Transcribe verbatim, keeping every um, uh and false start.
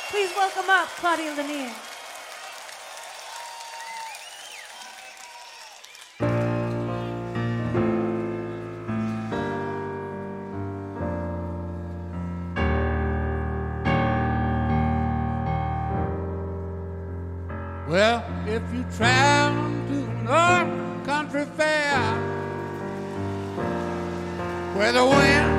Please welcome up Claudia Lanier. Well, if you travel to North Country Fair, where the wind